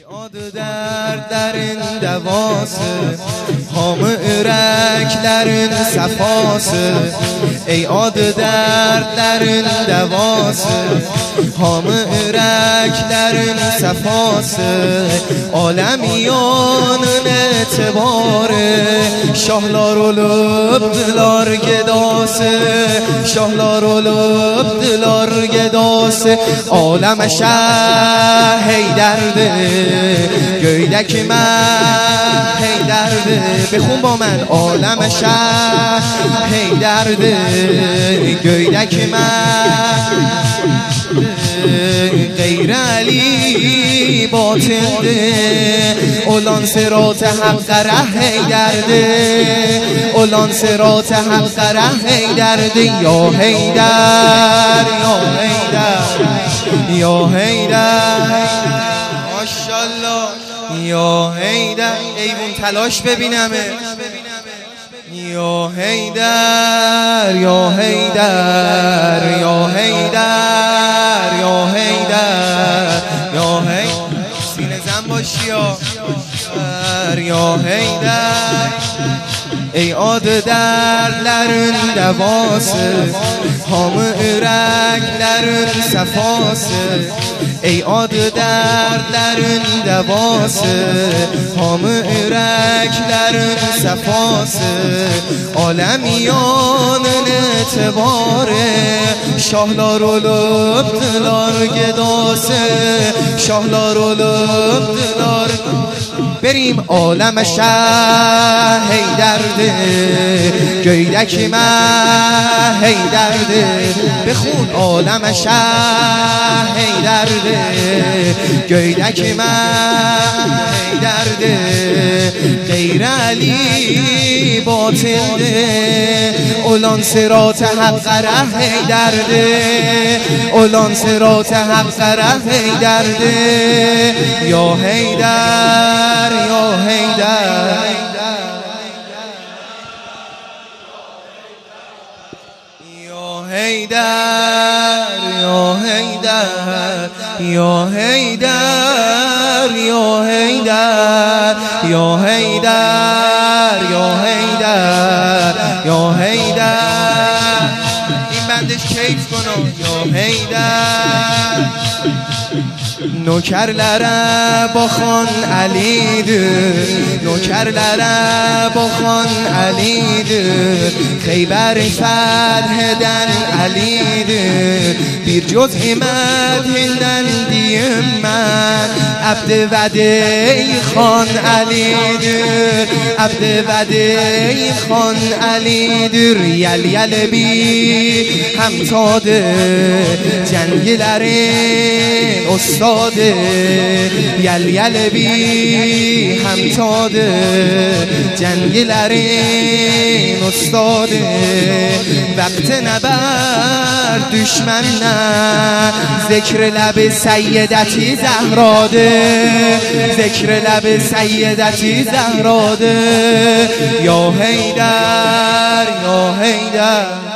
Dertlerin devası, hamı yüreklerin sefası. Ey adı dertlerin devası, hamı yüreklerin sefası. Alemiyanın etibarı, şahlar olubdılar gedası, şahlar olubdılar gedası. Aleme şah Heyderdir, göydeki mən Heyderdir. Bexun با من عالم شهر Heyderdir, göydeki mən غیر علی باطلdir. اولان صراط حق ره Heyderdir, اولان صراط حق ره Heyderdir. یا حیدر یا حیدر یا حیدر ماشاءالله یا حیدر. ایوون تلاش ببینمه. یا حیدر یا حیدر یا حیدر یا حیدر یا حیدر. سینه زن باشی یا حیدر. ای adı dertlerin devası, hamı yüreklerin sefası. Ey adı dertlerin devası, hamı yüreklerin sefası. Alemiyanın etibarı, şahlar olubdılar gedası, şahlar olubdılar. بریم عالم شهر Heyderdir, göydeki mən Heyderdir. بخون عالم شهر Heyderdir, göydeki mən Heyderdir. غیر علی باطلdir. اولان صراط حق ره Heyderdir, اولان صراط حق ره Heyderdir. یا حیدر یا حیدر یا حیدر یا حیدر یا حیدر یا حیدر یا حیدر یا حیدر یا حیدر. این بندش کیف کنم. یا حیدر. Nökerlere bakan Ali'dir, nökerlere bakan Ali'dir. Xeyber feth eden Ali'dir. Bir cüz medhinden diyeyim mən, Abd-i Vədi xan Ali'dir, Abd-i Vədi xan Ali'dir. Yel yel bi همتاdır, cengilerin ustadı. Yel yel bi همتاdır, cengilerin ustadı. Vakti neber düşmenle, zikr lab seyyideti Zehradır, zikr lab seyyideti Zehradır. Ya Heyder ya Heyder